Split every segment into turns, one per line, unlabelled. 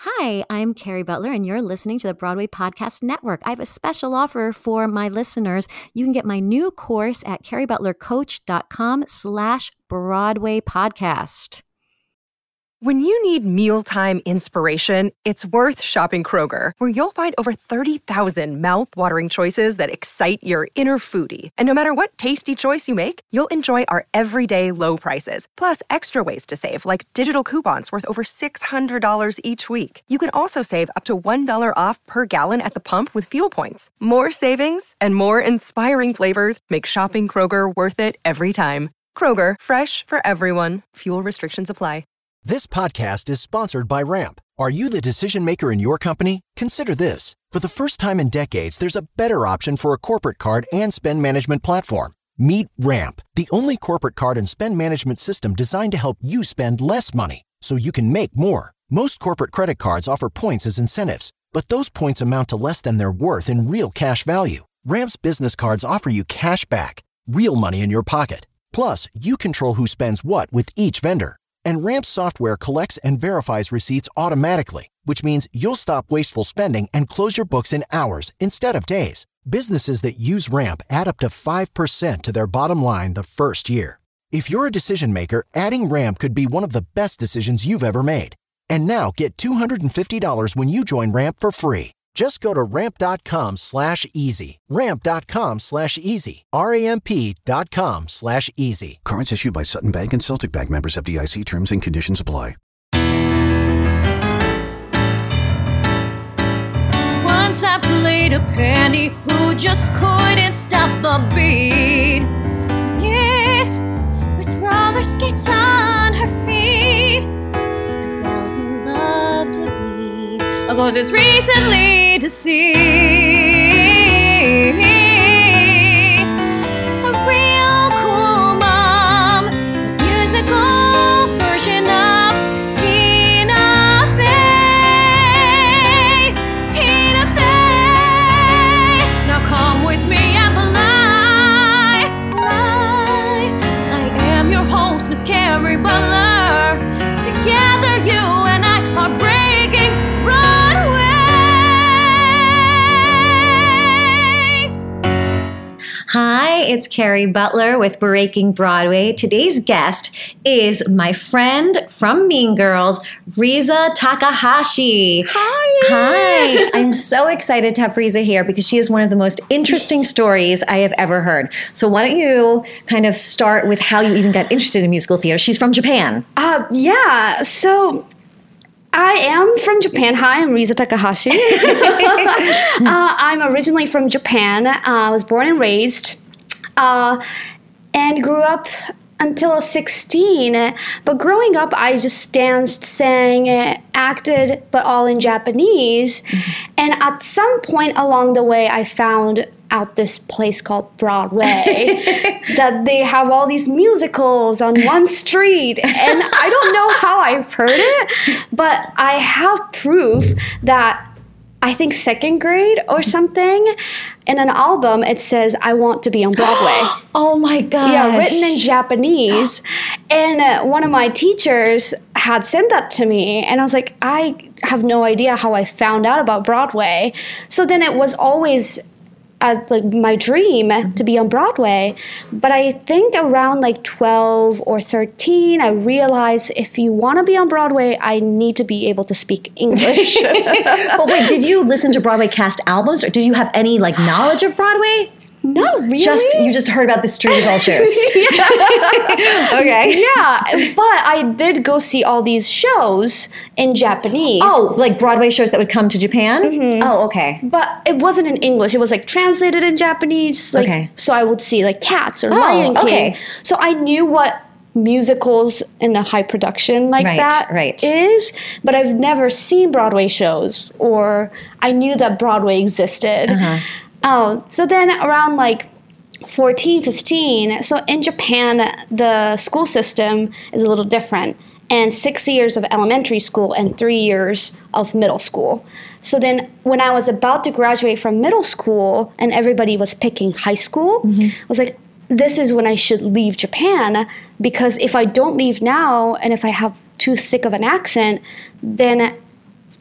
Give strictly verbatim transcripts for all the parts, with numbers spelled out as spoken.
Hi, I'm Carrie Butler, and you're listening to the Broadway Podcast Network. I have a special offer for my listeners. You can get my new course at carriebutlercoach.com slash Broadway Podcast.
When you need mealtime inspiration, it's worth shopping Kroger, where you'll find over thirty thousand mouth-watering choices that excite your inner foodie. And no matter what tasty choice you make, you'll enjoy our everyday low prices, plus extra ways to save, like digital coupons worth over six hundred dollars each week. You can also save up to one dollar off per gallon at the pump with fuel points. More savings and more inspiring flavors make shopping Kroger worth it every time. Kroger, fresh for everyone. Fuel restrictions apply.
This podcast is sponsored by Ramp. Are you the decision maker in your company? Consider this. For the first time in decades, there's a better option for a corporate card and spend management platform. Meet Ramp, the only corporate card and spend management system designed to help you spend less money so you can make more. Most corporate credit cards offer points as incentives, but those points amount to less than their worth in real cash value. Ramp's business cards offer you cash back, real money in your pocket. Plus, you control who spends what with each vendor. And Ramp software collects and verifies receipts automatically, which means you'll stop wasteful spending and close your books in hours instead of days. Businesses that use Ramp add up to five percent to their bottom line the first year. If you're a decision maker, adding Ramp could be one of the best decisions you've ever made. And now get two hundred fifty dollars when you join Ramp for free. Just go to ramp.com slash easy. Ramp.com slash easy. R-A-M-P dot com slash easy.
Cards issued by Sutton Bank and Celtic Bank, members, F D I C. Terms and conditions apply.
Once I played a penny who just couldn't stop the beat. Yes, with roller skates on her feet. A girl who loved to please. A ghost is recently deceased. A real cool mom, a musical version of Tina Fey. Tina Fey. Now come with me and fly, fly. I am your host, Miss Carrie Butler. Together you and I are breaking Broadway.
Hi, it's Carrie Butler with Breaking Broadway. Today's guest is my friend from Mean Girls, Riza Takahashi.
Hi.
Hi. I'm so excited to have Riza here because she has one of the most interesting stories I have ever heard. So why don't you kind of start with how you even got interested in musical theater? She's from Japan.
Uh, yeah, so I am from Japan. Hi, I'm Riza Takahashi. uh, I'm originally from Japan. Uh, I was born and raised uh, and grew up until I was sixteen. But growing up, I just danced, sang, acted, but all in Japanese. Mm-hmm. And at some point along the way, I found out this place called Broadway, that they have all these musicals on one street. And I don't know how I've heard it, but I have proof that I think second grade or something, in an album, it says, I want to be on Broadway.
Oh my gosh.
Yeah, written in Japanese. And uh, one of my teachers had sent that to me. And I was like, I have no idea how I found out about Broadway. So then it was always as like my dream to be on Broadway. But I think around like twelve or thirteen, I realized if you want to be on Broadway, I need to be able to speak English.
Well, wait, did you listen to Broadway cast albums, or did you have any like knowledge of Broadway?
No, really?
Just you just heard about the street with all shows.
Okay. Yeah, but I did go see all these shows in Japanese.
Oh, like Broadway shows that would come to Japan? Mm-hmm. Oh, okay.
But it wasn't in English. It was like translated in Japanese. Like, okay. So I would see like Cats or
oh,
Lion King.
Okay.
So I knew what musicals in a high production like
right,
that
right.
is, but I've never seen Broadway shows, or I knew that Broadway existed. Uh-huh. Oh, so then around like fourteen, fifteen, so in Japan, the school system is a little different, and six years of elementary school and three years of middle school. So then when I was about to graduate from middle school and everybody was picking high school, mm-hmm. I was like, this is when I should leave Japan, because if I don't leave now and if I have too thick of an accent, then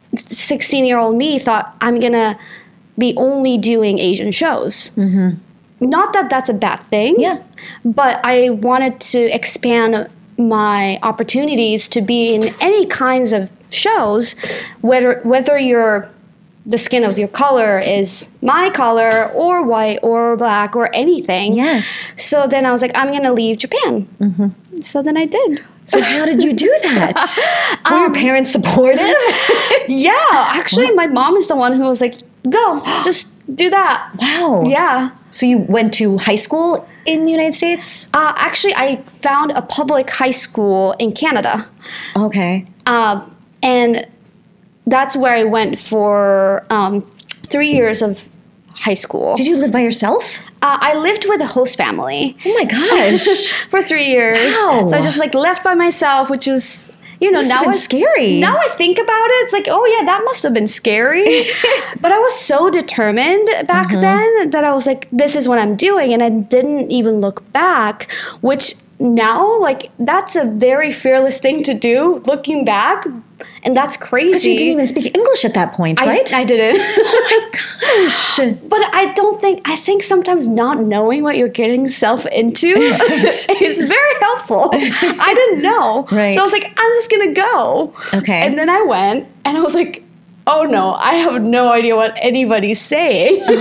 sixteen-year-old me thought I'm going to be only doing Asian shows. Mm-hmm. Not that that's a bad thing.
Yeah.
But I wanted to expand my opportunities to be in any kinds of shows, whether whether you're the skin of your color is my color or white or black or anything.
Yes.
So then I was like, I'm going to leave Japan. Mm-hmm. So then I did.
So how did you do that? Were um, your parents supportive?
Yeah. Actually, my mom is the one who was like, go, just do that.
Wow.
Yeah.
So you went to high school in the United States?
Uh, actually, I found a public high school in Canada.
Okay.
Uh, and that's where I went for um, three years of high school.
Did you live by yourself?
Uh, I lived with a host family.
Oh my gosh.
For three years.
Wow.
So I just like left by myself, which was, you know,
must
now
have been
I,
scary.
Now I think about it, it's like, oh yeah, that must have been scary. But I was so determined back mm-hmm. then that I was like, this is what I'm doing. And I didn't even look back, which now, like, that's a very fearless thing to do, looking back. And that's crazy.
Because you didn't even speak English at that point, right?
I, I didn't.
Oh my gosh.
But I don't think, I think sometimes not knowing what you're getting yourself into is very helpful. I didn't know.
Right.
So I was like, I'm just going to go.
Okay.
And then I went and I was like, oh no, I have no idea what anybody's saying. So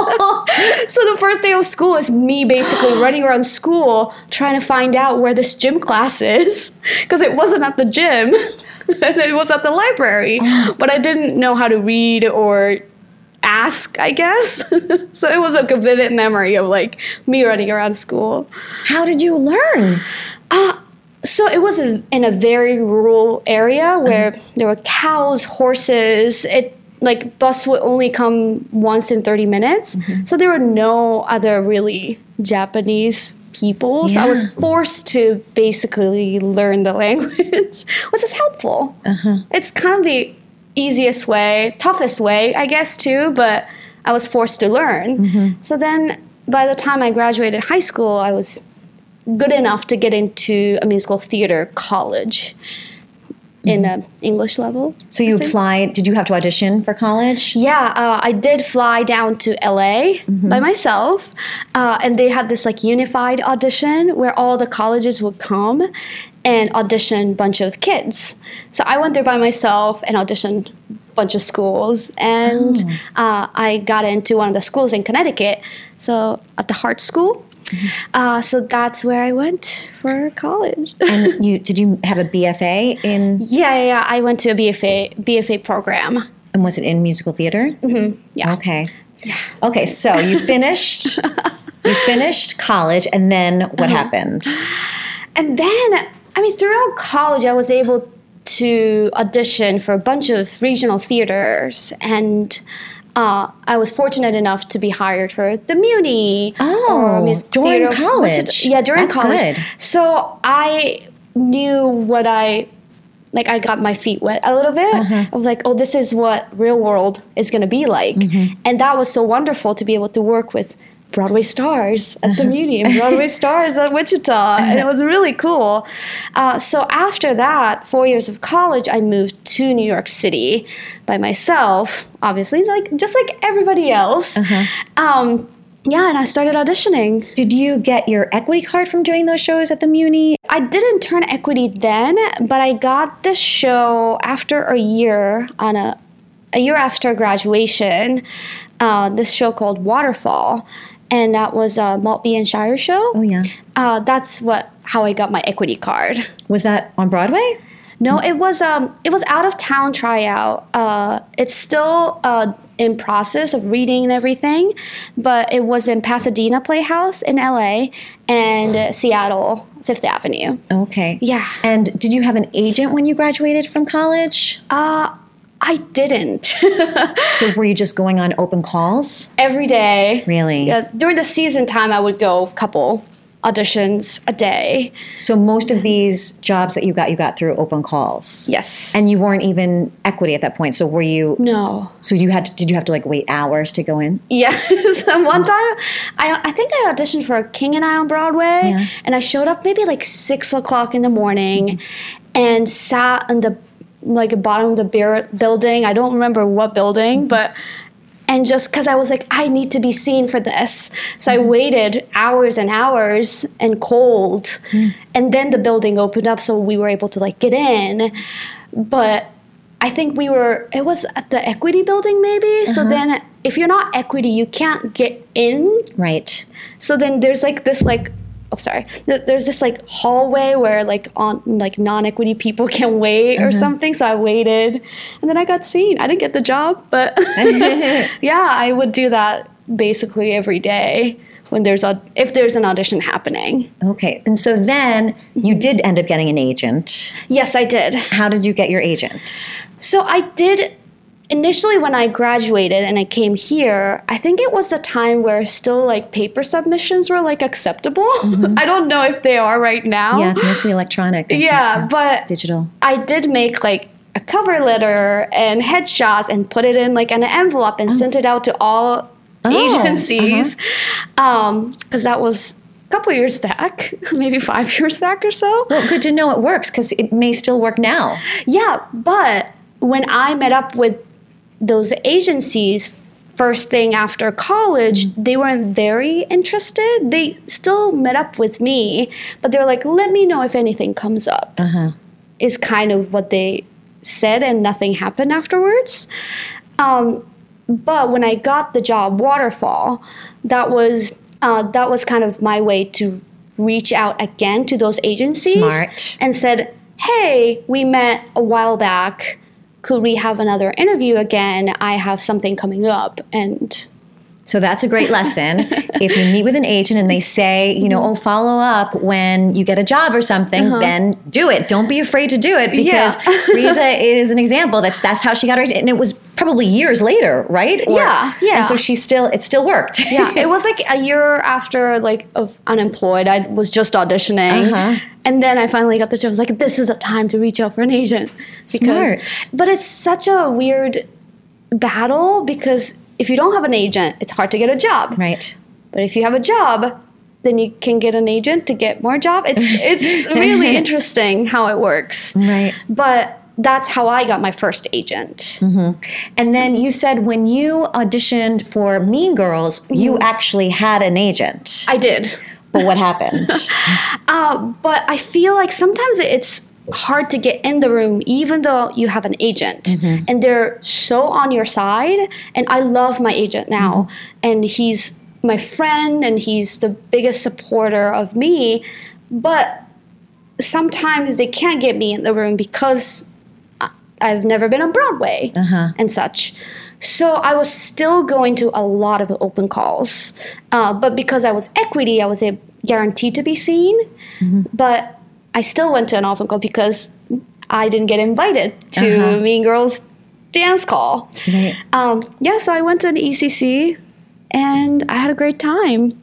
the first day of school is me basically running around school trying to find out where this gym class is. Because it wasn't at the gym. And it was at the library. But I didn't know how to read or ask, I guess. So it was like a vivid memory of like me running around school.
How did you learn?
Uh, so it was a, in a very rural area where uh-huh. there were cows, horses. It like bus would only come once in thirty minutes. Mm-hmm. So there were no other really Japanese people. Yeah. So I was forced to basically learn the language, which is helpful. Uh-huh. It's kind of the easiest way, toughest way, I guess, too, but I was forced to learn. Mm-hmm. So then by the time I graduated high school, I was good enough to get into a musical theater college mm-hmm. in an English level.
So you applied, did you have to audition for college?
Yeah, uh, I did fly down to L A mm-hmm. by myself, uh, and they had this like unified audition where all the colleges would come and audition a bunch of kids. So I went there by myself and auditioned a bunch of schools, and oh. uh, I got into one of the schools in Connecticut, so at the Hart School. Mm-hmm. Uh, so that's where I went for college.
And you did you have a B F A in?
Yeah, yeah, yeah. I went to a B F A B F A program.
And was it in musical theater?
Mm-hmm. Yeah.
Okay. Yeah. Okay, so you finished. you finished college, and then what uh-huh. happened?
And then, I mean, throughout college, I was able to audition for a bunch of regional theaters, and uh, I was fortunate enough to be hired for the Muni.
Oh, or during theater, college.
Which, yeah, during
That's
college.
Good.
So I knew what I, like I got my feet wet a little bit. Uh-huh. I was like, oh, this is what real world is going to be like. Mm-hmm. And that was so wonderful to be able to work with Broadway stars at the Muni and Broadway stars at Wichita, and it was really cool. Uh, so after that, four years of college, I moved to New York City by myself, obviously, like just like everybody else. Uh-huh. Um, yeah, and I started auditioning.
Did you get your equity card from doing those shows at the Muni?
I didn't turn equity then, but I got this show after a year on a a year after graduation. Uh, this show called Waterfall. And that was a Maltby and Shire show.
Oh, yeah.
Uh, that's what how I got my equity card.
Was that on Broadway?
No, it was um, it was out of town tryout. Uh, it's still uh, in process of reading and everything, but it was in Pasadena Playhouse in L A and uh, Seattle Fifth Avenue.
Okay.
Yeah.
And did you have an agent when you graduated from college?
Uh, I didn't.
So were you just going on open calls?
Every day.
Really?
Yeah. During the season time, I would go a couple auditions a day.
So most of these jobs that you got, you got through open calls?
Yes.
And you weren't even equity at that point. So were you?
No.
So you had to, did you have to like wait hours to go in?
Yes. One time, I I think I auditioned for King and I on Broadway, yeah. and I showed up maybe like six o'clock in the morning, mm-hmm. and sat on the like bottom of the beer building. I don't remember what building, but and just because I was like, I need to be seen for this. So I waited hours and hours and cold. Mm. And then the building opened up, so we were able to like get in. But I think we were, it was at the Equity building maybe. Uh-huh. So then if you're not Equity, you can't get in.
Right.
So then there's like this like, oh sorry, there's this like hallway where like on like non-Equity people can wait or uh-huh. something. So I waited and then I got seen. I didn't get the job, but yeah, I would do that basically every day when there's a, if there's an audition happening.
Okay. And so then you did end up getting an agent.
Yes, I did.
How did you get your agent?
So I did initially when I graduated and I came here, I think it was a time where still like paper submissions were like acceptable. Mm-hmm. I don't know if they are right now.
Yeah, it's mostly electronic.
Yeah, but
digital. I
did make like a cover letter and headshots and put it in like an envelope and oh. sent it out to all oh, agencies. Uh-huh. Um, because that was a couple years back, maybe five years back or so.
Well, good to know it works because it may still work now.
Yeah, but when I met up with those agencies first thing after college, mm-hmm. they weren't very interested. They still met up with me, but they were like, let me know if anything comes up, uh-huh. is kind of what they said, and nothing happened afterwards. Um, but when I got the job, Waterfall, that was uh, that was kind of my way to reach out again to those agencies.
Smart.
And said, hey, we met a while back. Could we have another interview again? I have something coming up. And
so that's a great lesson. If you meet with an agent and they say, you know, oh, follow up when you get a job or something, uh-huh. then do it. Don't be afraid to do it, because yeah. Riza is an example. That's that's how she got her, and it was probably years later, right? Or,
yeah, yeah.
And so she still, it still worked.
Yeah, it was like a year after, like, of unemployed. I was just auditioning. Uh-huh. And then I finally got the job. I was like, this is the time to reach out for an agent. Because,
Smart.
But it's such a weird battle, because if you don't have an agent, it's hard to get a job.
Right.
But if you have a job, then you can get an agent to get more job. It's it's really interesting how it works.
Right.
But that's how I got my first agent.
Mm-hmm. And then you said when you auditioned for Mean Girls, mm-hmm. you actually had an agent.
I did.
But what happened?
uh, but I feel like sometimes it's hard to get in the room even though you have an agent. Mm-hmm. And they're so on your side. And I love my agent now. Mm-hmm. And he's my friend and he's the biggest supporter of me. But sometimes they can't get me in the room because I've never been on Broadway uh-huh. and such. So I was still going to a lot of open calls. Uh, but because I was Equity, I was a guaranteed to be seen. Mm-hmm. But I still went to an open call because I didn't get invited to uh-huh. Mean Girls dance call. Right. Um, yeah, so I went to an E C C and I had a great time.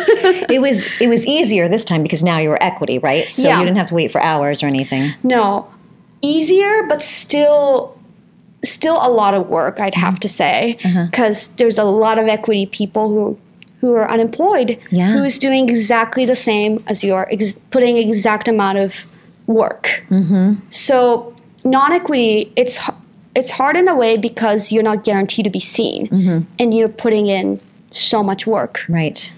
it was it was easier this time because now you were Equity, right? So yeah. you didn't have to wait for hours or anything.
No. Easier, but still still a lot of work, I'd have to say, because uh-huh. there's a lot of Equity people who who are unemployed, yeah. who is doing exactly the same as you're, ex- putting exact amount of work. Mm-hmm. So non-Equity, it's it's hard in a way because you're not guaranteed to be seen, mm-hmm. and you're putting in so much work.
Right.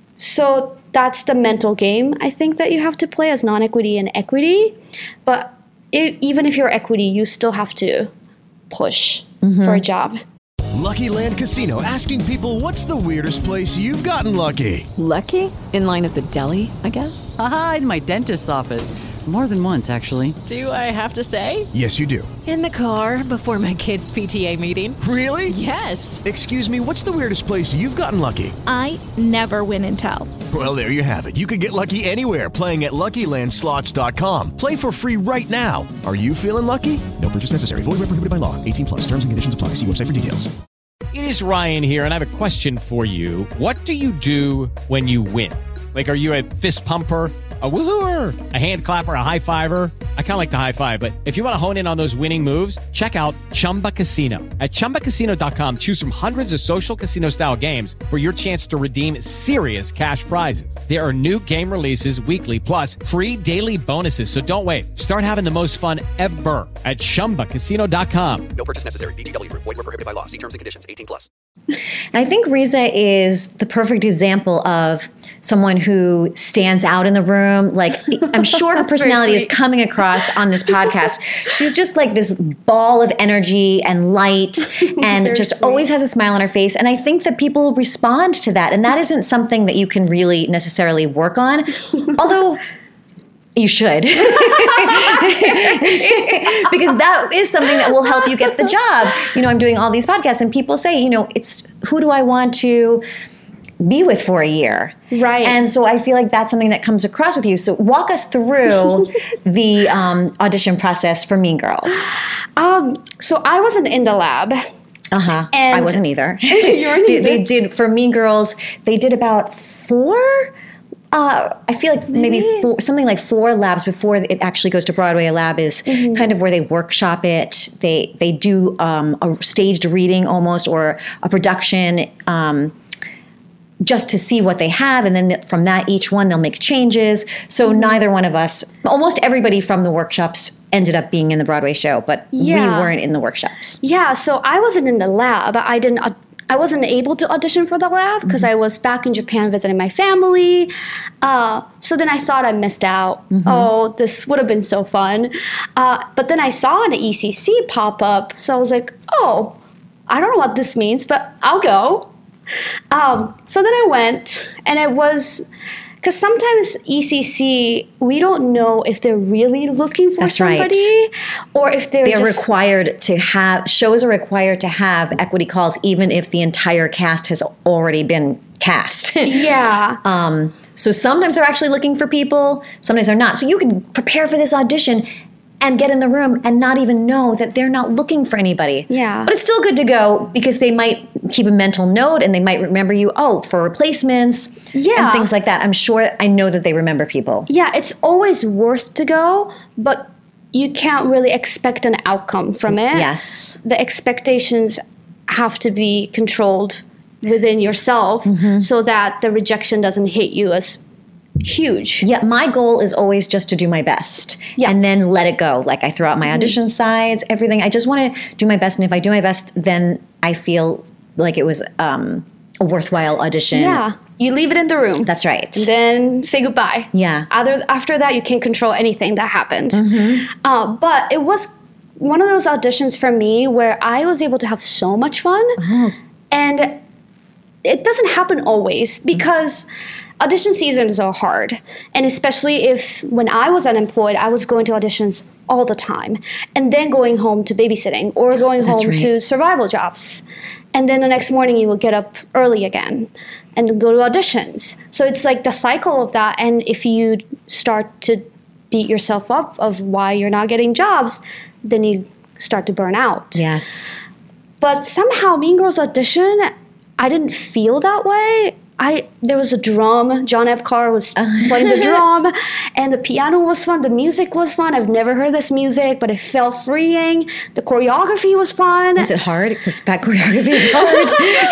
So that's the mental game, I think, that you have to play as non-Equity and Equity. But it, even if you're Equity, you still have to push mm-hmm. for a job.
Lucky Land Casino, asking people, what's the weirdest place you've gotten lucky?
Lucky? In line at the deli, I guess?
Aha, in my dentist's office. More than once, actually.
Do I have to say?
Yes, you do.
In the car before my kids' P T A meeting.
Really?
Yes.
Excuse me, what's the weirdest place you've gotten lucky?
I never win and tell.
Well, there you have it. You can get lucky anywhere, playing at Lucky Land Slots dot com. Play for free right now. Are you feeling lucky? No purchase necessary. Void where prohibited by law. eighteen plus. Terms and conditions apply. See website for details.
It is Ryan here, and I have a question for you. What do you do when you win? Like, are you a fist pumper? A woohooer, a hand clapper, a high fiver. I kind of like the high five, but if you want to hone in on those winning moves, check out Chumba Casino. At chumba casino dot com, choose from hundreds of social casino style games for your chance to redeem serious cash prizes. There are new game releases weekly, plus free daily bonuses. So don't wait. Start having the most fun ever at chumba casino dot com.
No purchase necessary. V G W Group. Void where prohibited by law. See terms and conditions. eighteen plus.
I think Riza is the perfect example of someone who stands out in the room. Like, I'm sure her personality is coming across on this podcast. She's just like this ball of energy and light and just sweet. Always has a smile on her face. And I think that people respond to that. And that isn't something that you can really necessarily work on. Although you should. Because that is something that will help you get the job. You know, I'm doing all these podcasts and people say, you know, it's who do I want to be with for a year?
Right.
And so I feel like that's something that comes across with you. So walk us through the um, audition process for Mean Girls.
Um, so I wasn't in the lab.
Uh-huh. And I wasn't either.
You weren't
they,
either?
they did, for Mean Girls, they did about four Uh, I feel like maybe four, something like four labs before it actually goes to Broadway. A lab is mm-hmm. kind of where they workshop it. They they do um, a staged reading almost, or a production um, just to see what they have. And then from that, each one, they'll make changes. So mm-hmm. neither one of us, almost everybody from the workshops ended up being in the Broadway show, but
yeah.
we weren't in the workshops.
Yeah, so I wasn't in the lab. I didn't I wasn't able to audition for the lab because mm-hmm. I was back in Japan visiting my family. Uh, so then I thought I missed out. Mm-hmm. Oh, this would have been so fun. Uh, but then I saw an E C C pop up. So I was like, oh, I don't know what this means, but I'll go. Um, so then I went, and it was... Because sometimes E C C, we don't know if they're really looking for
That's
somebody
right.
or if they're,
they're
just...
required to have, shows are required to have equity calls even if the entire cast has already been cast.
Yeah.
um, so sometimes they're actually looking for people, sometimes they're not. So you can prepare for this audition and get in the room and not even know that they're not looking for anybody.
Yeah.
But it's still good to go because they might keep a mental note and they might remember you, oh, for replacements
yeah.
and things like that. I'm sure, I know that they remember people.
Yeah, it's always worth to go, but you can't really expect an outcome from it.
Yes.
The expectations have to be controlled within yourself mm-hmm. so that the rejection doesn't hit you as huge.
Yeah, my goal is always just to do my best
yeah.
and then let it go. Like I throw out my audition mm-hmm. sides, everything. I just want to do my best. And if I do my best, then I feel like it was um, a worthwhile audition.
Yeah. You leave it in the room.
That's right.
And then say goodbye.
Yeah.
Other, after that, you can't control anything that happened.
Mm-hmm.
Uh, but it was one of those auditions for me where I was able to have so much fun.
Oh.
And it doesn't happen always because audition seasons are hard. And especially if when I was unemployed, I was going to auditions all the time and then going home to babysitting or going
That's
home
right.
to survival jobs. And then the next morning you will get up early again and go to auditions. So it's like the cycle of that. And if you start to beat yourself up of why you're not getting jobs, then you start to burn out.
Yes.
But somehow Mean Girls audition, I didn't feel that way. I there was a drum. John Epcar was playing the drum, and the piano was fun. The music was fun. I've never heard this music, but it felt freeing. The choreography was fun.
Was it hard? Because that choreography is hard.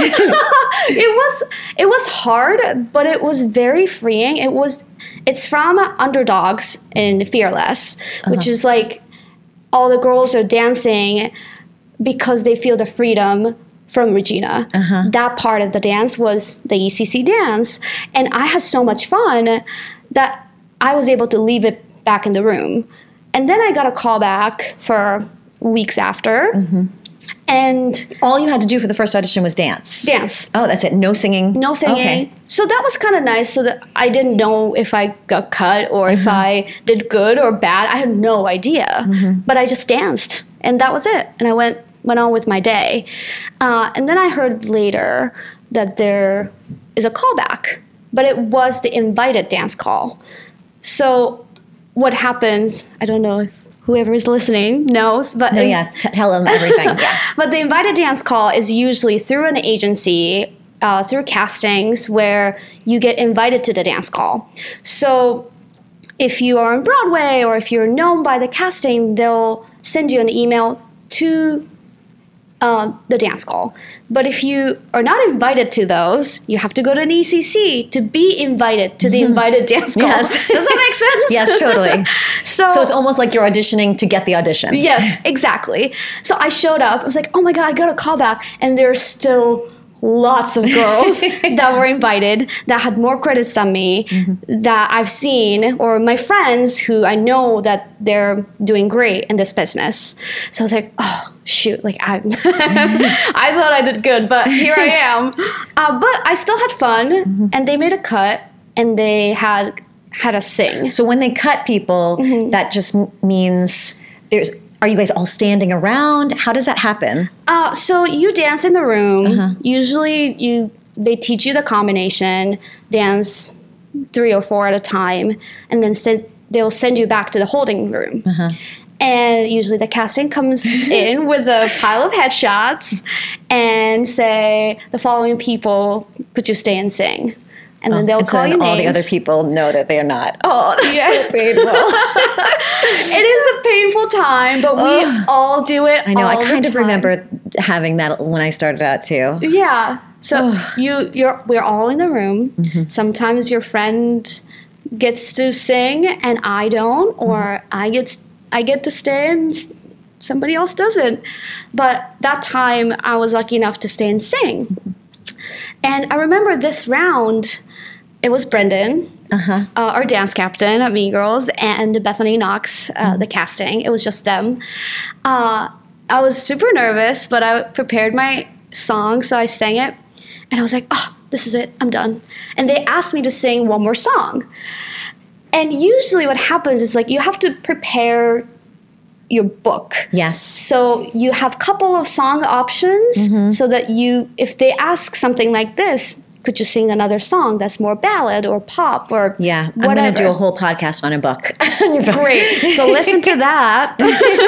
it was it was hard, but it was very freeing. It was it's from Underdogs in Fearless, uh-huh. which is like all the girls are dancing because they feel the freedom from Regina.
Uh-huh.
That part of the dance was the E C C dance. And I had so much fun that I was able to leave it back in the room. And then I got a call back for weeks after.
Mm-hmm.
And
all you had to do for the first audition was dance.
Dance.
Oh, that's it. No singing.
No singing.
Okay.
So that was kind of nice so that I didn't know if I got cut or uh-huh. if I did good or bad. I had no idea. Mm-hmm. But I just danced. And that was it. And I went went on with my day. Uh, and then I heard later that there is a callback, but it was the invited dance call. So what happens, I don't know if whoever is listening knows, but...
No, in, yeah, t- tell them everything. Yeah.
But the invited dance call is usually through an agency, uh, through castings, where you get invited to the dance call. So if you are on Broadway or if you're known by the casting, they'll send you an email to uh, the dance call. But if you are not invited to those, you have to go to an E C C to be invited to the invited dance call.
Yes.
Does that make sense?
Yes, totally.
so,
so it's almost like you're auditioning to get the audition.
Yes, exactly. So I showed up. I was like, oh my God, I got a call back. And there's still lots of girls that were invited that had more credits than me mm-hmm. that I've seen, or my friends who I know that they're doing great in this business. So I was like, oh, shoot, like I, I thought I did good, but here I am. Uh, but I still had fun, mm-hmm. and they made a cut, and they had had us sing.
So when they cut people, mm-hmm. that just m- means there's. Are you guys all standing around? How does that happen?
Uh, so you dance in the room.
Uh-huh.
Usually, you they teach you the combination, dance three or four at a time, and then send, they'll send you back to the holding room.
Uh-huh.
And usually the casting comes in with a pile of headshots and say, the following people, could you stay and sing? And then they'll
and
call
so
you names.
All the other people know that they're not. Oh, that's
yeah.
so painful.
It is a painful time, but we Ugh. all do it.
I know.
All
I kind
the
of
time.
remember having that when I started out too.
Yeah. So you, you're, we're all in the room. Mm-hmm. Sometimes your friend gets to sing and I don't, or mm-hmm. I get I get to stay and somebody else doesn't. But that time, I was lucky enough to stay and sing. Mm-hmm. And I remember this round. It was Brendan, uh-huh. uh, our dance captain at Mean Girls, and Bethany Knox, uh, mm-hmm. the casting. It was just them. Uh, I was super nervous, but I prepared my song, so I sang it. And I was like, oh, this is it. I'm done. And they asked me to sing one more song. And usually what happens is like you have to prepare your book.
Yes.
So you have a couple of song options mm-hmm. so that you, if they ask something like this, could you sing another song that's more ballad or pop or
yeah,
whatever?
I'm going to do a whole podcast on a book.
Great. So listen to that.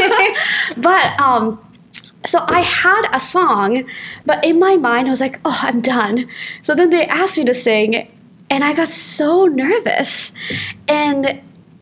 But um, so I had a song, but in my mind I was like, oh, I'm done. So then they asked me to sing, and I got so nervous, and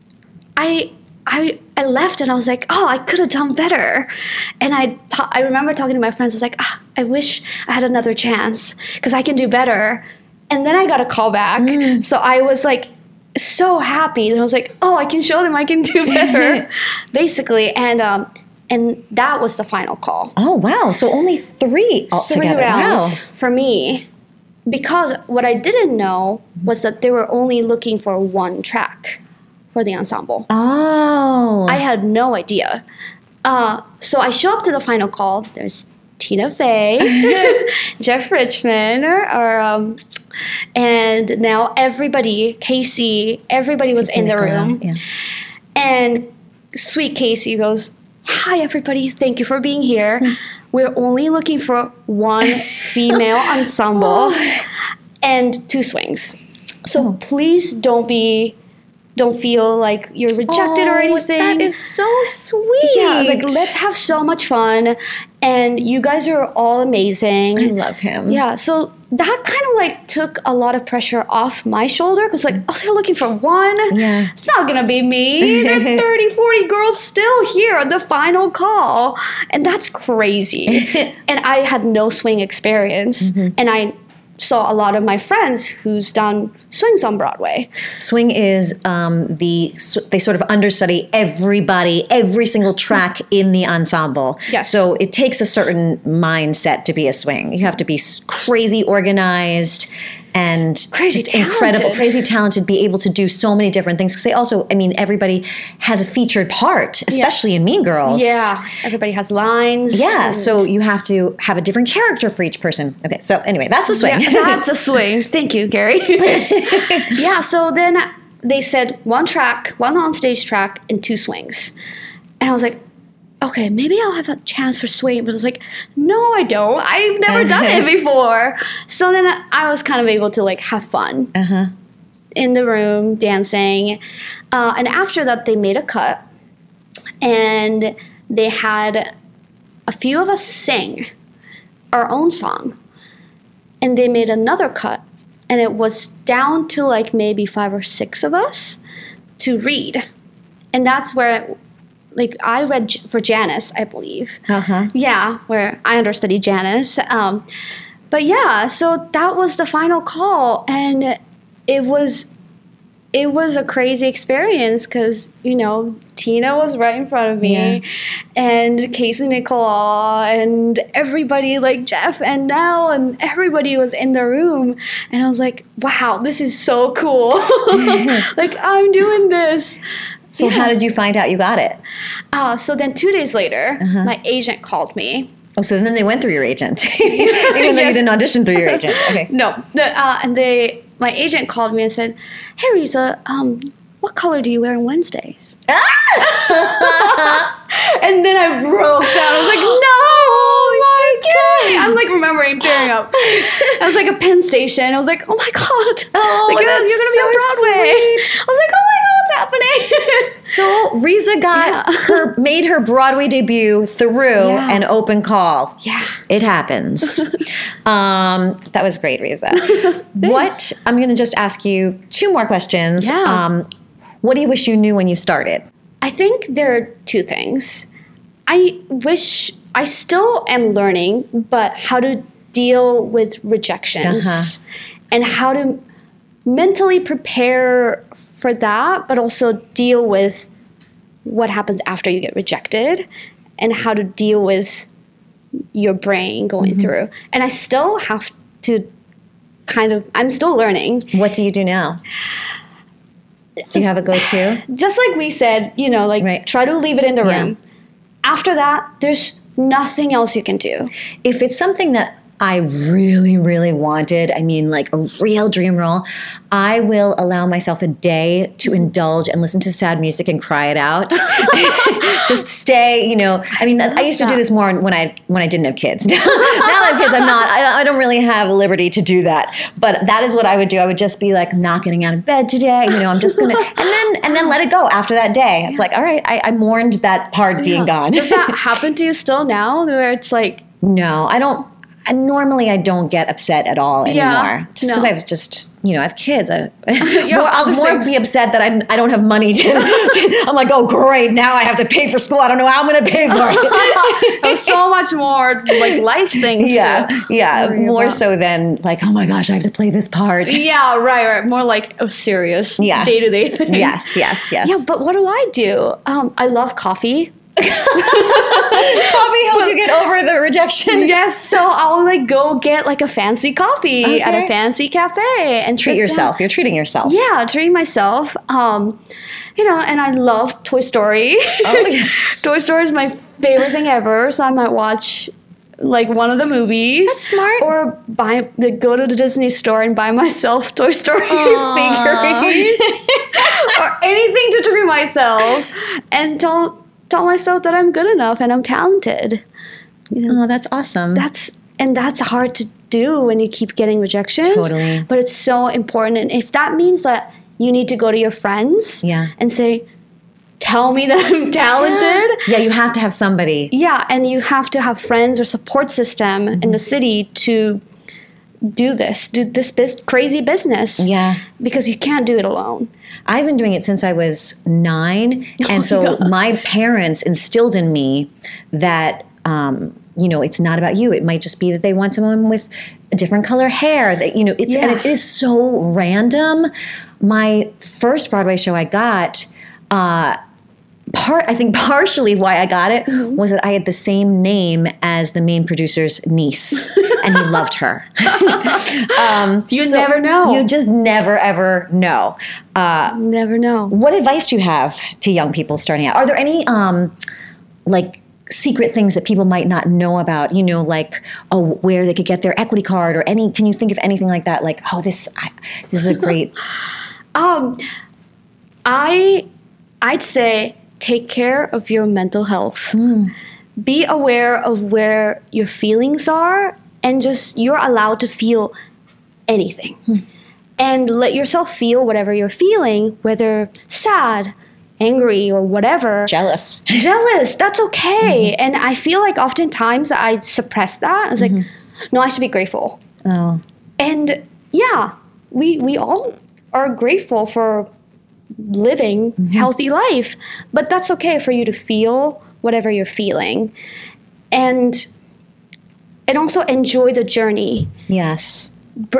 I. I I left and I was like, oh, I could have done better. And I ta- I remember talking to my friends. I was like, ah, I wish I had another chance because I can do better. And then I got a call back. Mm. So I was like so happy. And I was like, oh, I can show them I can do better, basically. And um, and that was the final call.
Oh, wow. So only three altogether.
Three rounds
wow.
for me. Because what I didn't know was that they were only looking for one track for the ensemble.
Oh.
I had no idea. Uh, so I show up to the final call. There's Tina Fey, Jeff Richmond, or, or um, and now everybody, Casey, everybody was Casey in the room. Yeah. And sweet Casey goes, hi, everybody. Thank you for being here. We're only looking for one female ensemble and two swings. So oh. please don't be... Don't feel like you're rejected
oh,
or anything.
That is so sweet.
Yeah, like let's have so much fun. And you guys are all amazing.
I love him.
Yeah, so that kind of like took a lot of pressure off my shoulder because like, oh, they're looking for one.
Yeah.
It's not going to be me. There are thirty, forty girls still here at the final call. And that's crazy. And I had no swing experience. Mm-hmm. And I saw a lot of my friends who's done swings on Broadway.
Swing is um, the, they sort of understudy everybody, every single track in the ensemble.
Yes.
So it takes a certain mindset to be a swing. You have to be crazy organized and
crazy
just
talented.
incredible, crazy talented, be able to do so many different things. Because they also, I mean, everybody has a featured part, especially yeah. in Mean Girls.
Yeah, everybody has lines.
Yeah, so you have to have a different character for each person. Okay, so anyway, that's the swing.
Yeah, that's a swing. Thank you, Gary. Yeah, so then they said one track, one onstage track, and two swings. And I was like, okay, maybe I'll have a chance for swing. But I was like, no, I don't. I've never done it before. So then I was kind of able to like have fun
uh-huh.
in the room, dancing. Uh, and after that, they made a cut. And they had a few of us sing our own song. And they made another cut. And it was down to like maybe five or six of us to read. And that's where, like, I read J- for Janice, I believe.
Uh-huh.
Yeah, where I understudied Janice. Um, but yeah, so that was the final call. And it was, it was a crazy experience because, you know, Tina was right in front of me, yeah. and Casey Nicola, and everybody, like Jeff and Nell, and everybody was in the room. And I was like, wow, this is so cool. Like, I'm doing this.
So
yeah.
how did you find out you got it?
Uh, so then two days later, uh-huh. my agent called me.
Oh, so then they went through your agent, even though yes. you didn't audition through your agent. Okay.
No, the, uh, and they, my agent called me and said, "Hey, Riza, um, what color do you wear on Wednesdays?" And then I broke down. I was like, no, oh my God. I'm like remembering tearing up. I was like a Penn Station. I was like, oh my God.
Oh,
like, you're,
that's
you're going to
so
be on Broadway.
Sweet.
I was like, oh my God, what's happening?
So Riza got yeah. her, made her Broadway debut through yeah. an open call.
Yeah.
It happens. um, that was great, Riza. What, I'm going to just ask you two more questions.
Yeah.
Um, what do you wish you knew when you started?
I think there are two things. I wish, I still am learning, but how to deal with rejections uh-huh. and how to mentally prepare for that, but also deal with what happens after you get rejected and how to deal with your brain going mm-hmm. through. And I still have to kind of, I'm still learning.
What do you do now? Do you have a go-to?
Just like we said, you know, like right. try to leave it in the room. Yeah. After that, there's nothing else you can do.
If it's something that I really, really wanted, I mean, like a real dream role, I will allow myself a day to indulge and listen to sad music and cry it out. Just stay, you know. I mean, I, I used to do this more when I when I didn't have kids. Now that I have kids, I'm not. I, I don't really have liberty to do that. But that is what I would do. I would just be like, I'm not getting out of bed today. You know, I'm just gonna, and then and then let it go after that day. It's like, all right, I, I mourned that part yeah. being gone.
Does that happen to you still now, where it's like?
No, I don't. And normally I don't get upset at all anymore.
Yeah,
just because
no.
I've just, you know, I have kids. I, more, I'll more things. be upset that I, I don't have money to, to, I'm like, oh, great. Now I have to pay for school. I don't know how I'm going to pay for it.
There's so much more like life things.
Yeah.
To
yeah. More about. So than like, oh my gosh, I have to play this part.
Yeah. Right. Right. More like a serious
yeah.
day-to-day thing.
Yes. Yes. Yes.
Yeah. But what do I do? Um, I love coffee.
Coffee helps but, you get over the rejection.
Yes, so I'll like go get like a fancy coffee okay. at a fancy cafe and
treat yourself. Down. You're treating yourself.
Yeah, treating myself. Um, you know, and I love Toy Story. Oh, yes. Toy Story is my favorite thing ever. So I might watch like one of the movies.
That's smart.
Or buy the go to the Disney store and buy myself Toy Story figurines or anything to treat myself and tell. Tell myself that I'm good enough and I'm talented.
You know, oh, that's awesome.
That's and that's hard to do when you keep getting rejections.
Totally.
But it's so important. And if that means that you need to go to your friends
yeah.
and say, tell me that I'm talented.
Yeah. yeah, you have to have somebody.
Yeah, and you have to have friends or support system mm-hmm. in the city to do this, do this bis- crazy business.
Yeah.
Because you can't do it alone.
I've been doing it since I was nine. And so my parents instilled in me that, um, you know, it's not about you. It might just be that they want someone with a different color hair. That, you know, it's
yeah.
and it is so random. My first Broadway show I got, uh, part I think partially why I got it mm-hmm. was that I had the same name as the main producer's niece, and he loved her. um,
you
so
never know.
You just never ever know. Uh,
never know.
What advice do you have to young people starting out? Are there any um, like secret things that people might not know about? You know, like oh, where they could get their equity card or any? Can you think of anything like that? Like oh, this I, this is a great.
um, I I'd say. Take care of your mental health.
Mm.
Be aware of where your feelings are and just you're allowed to feel anything.
Mm.
And let yourself feel whatever you're feeling, whether sad, angry, or whatever.
Jealous.
Jealous. That's okay. Mm-hmm. And I feel like oftentimes I suppress that. I was mm-hmm. like, no, I should be grateful.
Oh.
And yeah, we we all are grateful for living mm-hmm. healthy life. But that's okay for you to feel whatever you're feeling. And and also enjoy the journey.
Yes.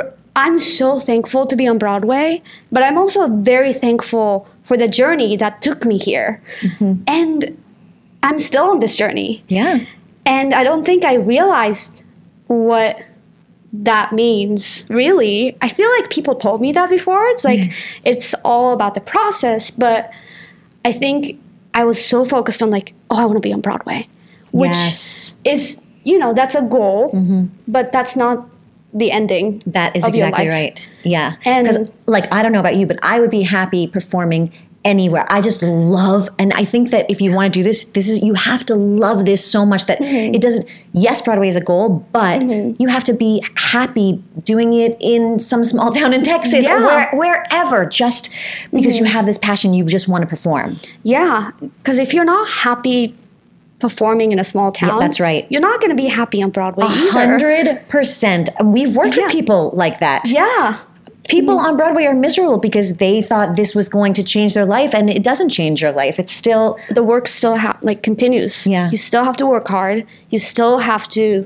I'm so thankful to be on Broadway, but I'm also very thankful for the journey that took me here. Mm-hmm. And I'm still on this journey.
Yeah.
And I don't think I realized what that means, really. I feel like people told me that before. It's like, mm. it's all about the process, but I think I was so focused on like, oh, I want to be on Broadway, which
yes.
is, you know, that's a goal,
mm-hmm.
but that's not the ending.
That is
of
exactly
your life.
right. Yeah.
And
because like, I don't know about you, but I would be happy performing anywhere. I just love, and I think that if you want to do this, this is, you have to love this so much that mm-hmm. it doesn't, yes, Broadway is a goal, but mm-hmm. you have to be happy doing it in some small town in Texas yeah. or where, wherever, just because mm-hmm. you have this passion, you just want to perform.
Yeah. Because if you're not happy performing in a small town,
yeah, that's right.
You're not going to be happy on Broadway
A hundred percent. We've worked
yeah.
with people like that.
Yeah.
People on Broadway are miserable because they thought this was going to change their life, and it doesn't change your life. It's still,
the work still ha- like continues.
Yeah.
You still have to work hard. You still have to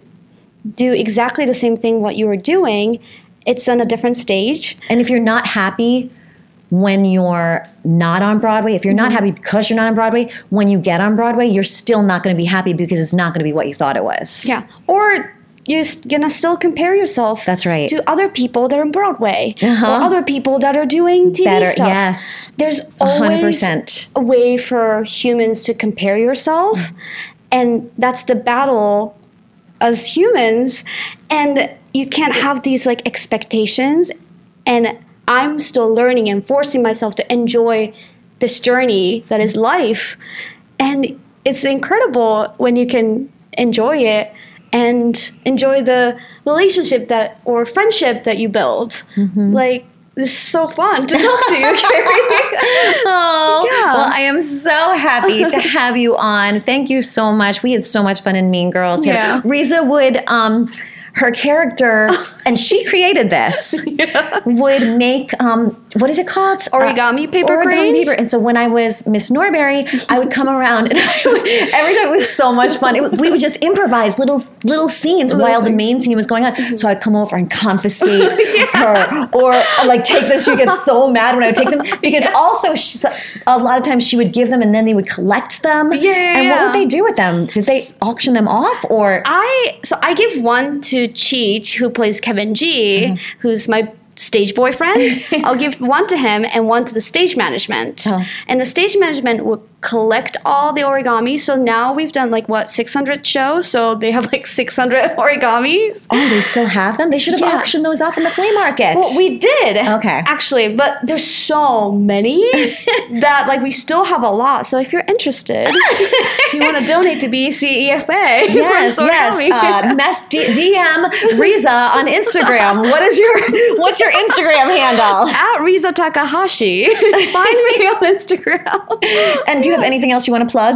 do exactly the same thing what you were doing. It's on a different stage.
And if you're not happy when you're not on Broadway, if you're mm-hmm. not happy because you're not on Broadway, when you get on Broadway, you're still not going to be happy because it's not going to be what you thought it was.
Yeah. Or you're gonna still compare yourself
That's right.
to other people that are on Broadway
uh-huh.
or other people that are doing T V
Better,
stuff.
Yes.
There's always
one hundred percent.
a way for humans to compare yourself. Mm. And that's the battle as humans. And you can't have these like expectations. And I'm still learning and forcing myself to enjoy this journey that is life. And it's incredible when you can enjoy it and enjoy the relationship that or friendship that you build. Mm-hmm. Like, this is so fun to talk to you, Carrie.
Oh,
yeah.
Well, I am so happy to have you on. Thank you so much. We had so much fun in Mean Girls here.
Yeah.
Riza would, um, her character, and she created this, yeah. would make, um, what is it called?
Origami uh, paper
origami
cranes?
paper. And so when I was Miss Norbury, I would come around, and I would, every time it was so much fun. It, we would just improvise little little scenes little while things. the main scene was going on. Mm-hmm. So I'd come over and confiscate yeah. her, or like take them. She would get so mad when I would take them, because yeah. also she, a lot of times she would give them, and then they would collect them.
Yeah,
and
yeah.
what would they do with them? Did they auction them off, or
I? So I give one to Cheech, who plays Kevin G, mm-hmm. who's my stage boyfriend. I'll give one to him and one to the stage management. Oh. And the stage management will collect all the origami. So now we've done like, what, six hundred shows? So they have like six hundred origamis.
Oh, they still have them? They should have yeah. auctioned those off in the flea market.
Well, we did.
Okay.
Actually, but there's so many that like we still have a lot. So if you're interested, if you want to donate to B C E F A.
Yes, yes. Uh, mess D- DM Riza on Instagram. What is your, what's your Instagram handle?
At Riza Takahashi. Find me on Instagram.
And do you have anything else you want to plug?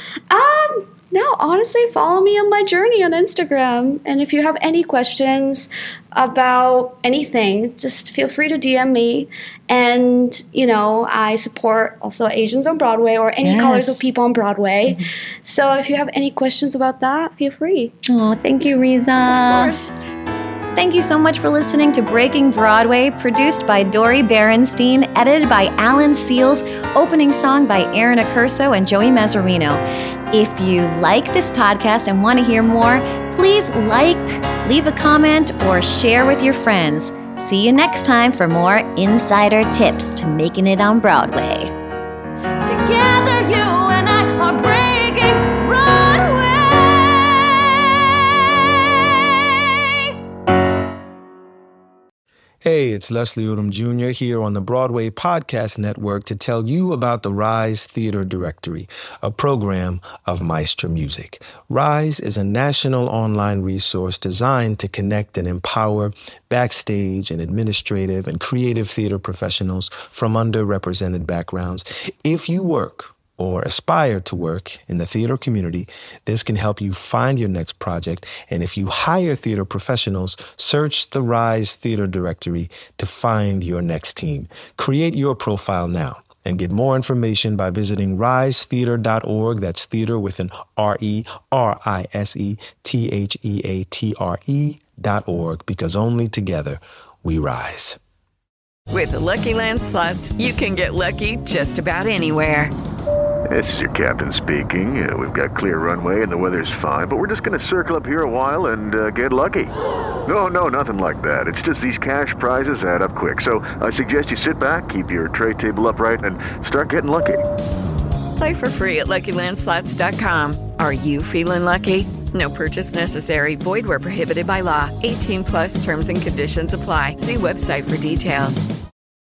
Um, no, honestly, follow me on my journey on Instagram. And if you have any questions about anything, just feel free to D M me. And, you know, I support also Asians on Broadway or any
yes.
colors of people on Broadway. Mm-hmm. So if you have any questions about that, feel free.
Oh, thank you, Riza.
Of course.
Thank you so much for listening to Breaking Broadway, produced by Dori Berenstein, edited by Alan Seals, opening song by Aaron Accurso and Joey Mazzarino. If you like this podcast and want to hear more, please like, leave a comment, or share with your friends. See you next time for more insider tips to making it on Broadway.
Together you and I are breaking Broadway.
Hey, it's Leslie Odom Junior here on the Broadway Podcast Network to tell you about the Rise Theater Directory, a program of Maestro Music. Rise is a national online resource designed to connect and empower backstage and administrative and creative theater professionals from underrepresented backgrounds. If you work or aspire to work in the theater community, this can help you find your next project. And if you hire theater professionals, search the Rise Theater Directory to find your next team. Create your profile now And get more information by visiting rise theater dot org. That's theater with an R E R I S E T H E A T R E dot org, because only together we rise.
With the Lucky Land Slots, you can get lucky just about anywhere.
This is your captain speaking. Uh, we've got clear runway and the weather's fine, but we're just going to circle up here a while and uh, get lucky. No, no, nothing like that. It's just these cash prizes add up quick. So I suggest you sit back, keep your tray table upright, and start getting lucky.
Play for free at lucky land slots dot com. Are you feeling lucky? No purchase necessary. Void where prohibited by law. eighteen plus terms and conditions apply. See website for details.